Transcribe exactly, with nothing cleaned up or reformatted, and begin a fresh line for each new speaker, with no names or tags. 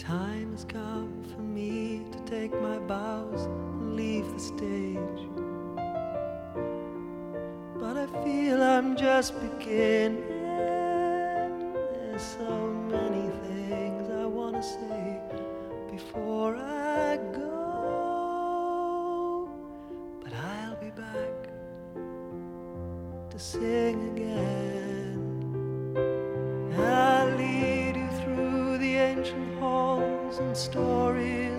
time has come for me to take my bows and leave the stage. But I feel I'm just beginning. There's so many things I want to say before I go. But I'll be back to sing again. I'll lead you through the ancient halls and stories